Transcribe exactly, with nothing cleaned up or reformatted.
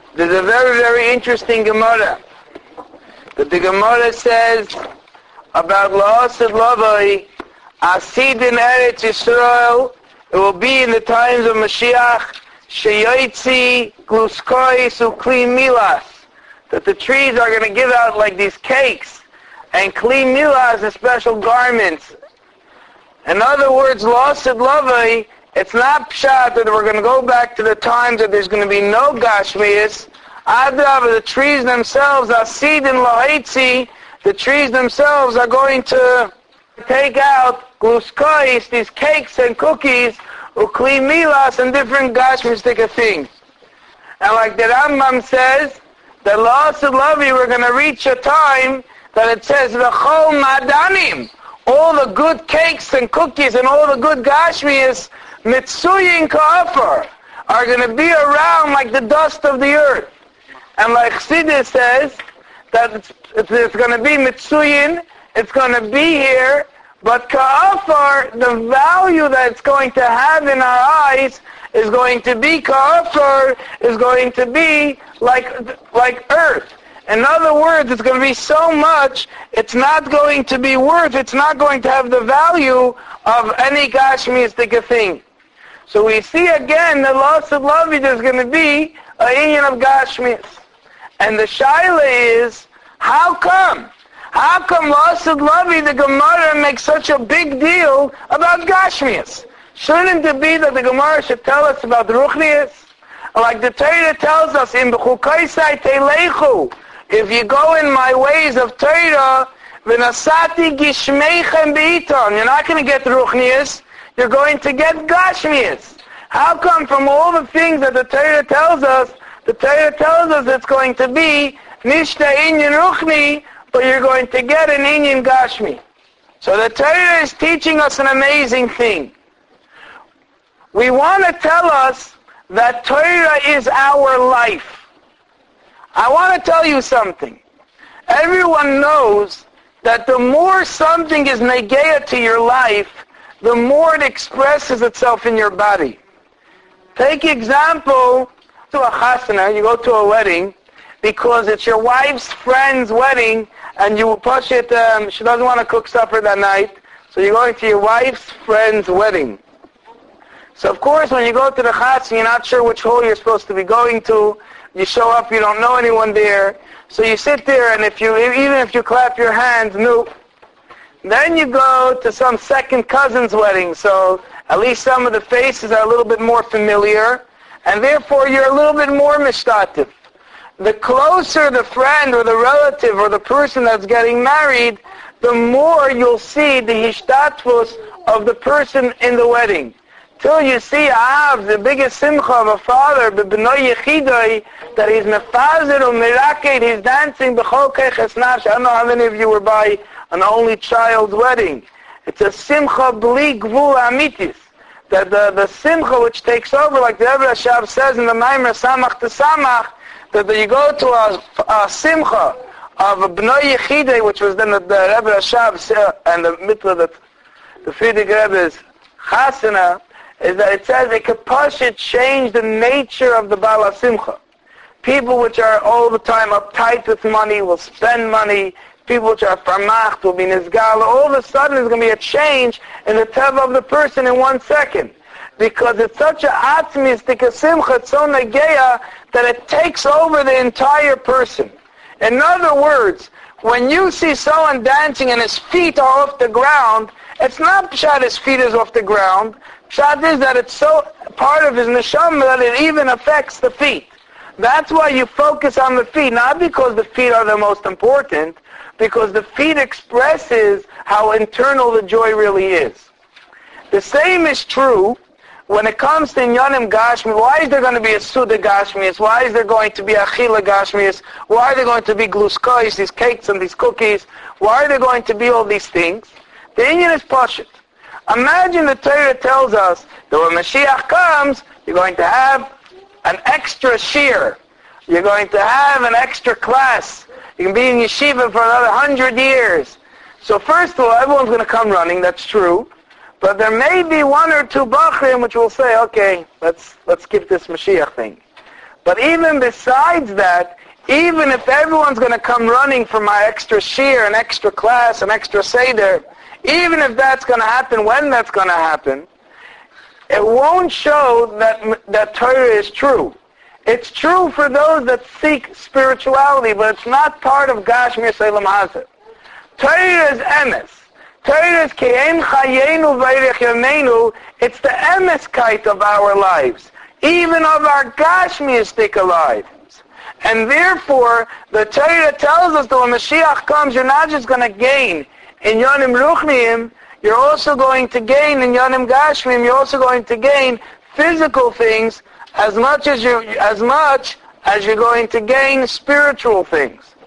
There's a very, very interesting Gemara. That the Gemara says about La'asid Lavai, Asid in Eretz Yisrael, it will be in the times of Mashiach, Sheyotzi, Gluskois, Ukli Milas, that the trees are going to give out like these cakes, and Kli Milas, the special garments. In other words, La'asid Lavai, it's not pshat that we're going to go back to the times that there's going to be no Gashmias. Adrab, the trees themselves, Asid and Lahaitzi, the trees themselves are going to take out Gluskois, these cakes and cookies, Ukli Milas, and different Gashmistic things. And like the Rambam says, that La'asid Lavai, we're going to reach a time that it says, V'chol Madanim, all the good cakes and cookies and all the good Gashmias, Mitsuyin Ka'afar, are going to be around like the dust of the earth. And like Chassidus says, that it's, it's, it's going to be Mitsuyin, it's going to be here, but Ka'afar, the value that it's going to have in our eyes is going to be, Ka'afar is going to be like, like earth. In other words, it's going to be so much, it's not going to be worth, it's not going to have the value of any Gashmiistic thing. So we see again the La'asid Lavai, there's going to be a union of Gashmias. And the Shaila is, how come? How come La'asid Lavai, the Gemara, makes such a big deal about Gashmias? Shouldn't it be that the Gemara should tell us about Ruchnias? Like the Torah tells us, in B'chukaisai Teilechu, if you go in my ways of Torah, V'nasati Gishmeichem B'iton, you're not going to get Ruchnias, you're going to get Gashmias. How come from all the things that the Torah tells us, the Torah tells us it's going to be Nishta Inyan Ruchni, but you're going to get an Inyan Gashmi. So the Torah is teaching us an amazing thing. We want to tell us that Torah is our life. I want to tell you something. Everyone knows that the more something is negea to your life, the more it expresses itself in your body. Take example to a chasana, you go to a wedding, because it's your wife's friend's wedding, and you push it, um, she doesn't want to cook supper that night, so you're going to your wife's friend's wedding. So of course, when you go to the chasana, you're not sure which hall you're supposed to be going to. You show up, you don't know anyone there, so you sit there, and if you, even if you clap your hands, no. Then you go to some second cousin's wedding, so at least some of the faces are a little bit more familiar, and therefore you're a little bit more mishtatif. The closer the friend or the relative or the person that's getting married, the more you'll see the hishtatvus of the person in the wedding. Till you see Av, the biggest simcha of a father, b'bnoi yechidoi, that he's mefazer or miraked, he's dancing b'chol keches nafsh. I don't know how many of you were by an only child's wedding. It's a simcha bli gvul amitis. That the, the simcha which takes over, like the Rebbe Rashab says in the Maimer Samach to Samach, that you go to a, a simcha of a bnoi yechidoi, which was then the, the Rebbe Rashab and the mitla that the Frierdiker Rebbe's chasana, is that it says it could push it change the nature of the Baal HaSimcha. People which are all the time uptight with money will spend money. People which are farmacht will be nizgal. All of a sudden there's going to be a change in the teva of the person in one second. Because it's such a atzmistic a simcha, it's so negeya, that it takes over the entire person. In other words, when you see someone dancing and his feet are off the ground, it's not pshat his feet is off the ground. Pshat is that it's so part of his neshama that it even affects the feet. That's why you focus on the feet, not because the feet are the most important, because the feet expresses how internal the joy really is. The same is true when it comes to Inyanim Gashmi. Why is there going to be a Suda Gashmias? Why is there going to be a Achila Gashmias? Why are there going to be gluskois, these cakes and these cookies? Why are there going to be all these things? The Inyan is Pashut. Imagine the Torah tells us that when Mashiach comes, you're going to have an extra shir. You're going to have an extra class. You can be in yeshiva for another hundred years. So first of all, everyone's going to come running, that's true. But there may be one or two bachrim which will say, okay, let's let's skip this Mashiach thing. But even besides that, even if everyone's going to come running for my extra shear, an extra class, an extra seder, even if that's going to happen, when that's going to happen, it won't show that that Torah is true. It's true for those that seek spirituality, but it's not part of Gashmi Selam Hazeh. Torah is emes. Torah is Ke'em Chayenu V'Eirech Yameinu. It's the emeskite of our lives, even of our Gashmiistic lives. And therefore, the Torah tells us that when Mashiach comes, you're not just going to gain in Yonim Ruchniim, you're also going to gain in Yonim Gashmiim, you're also going to gain physical things as much as you as much as you're going to gain spiritual things.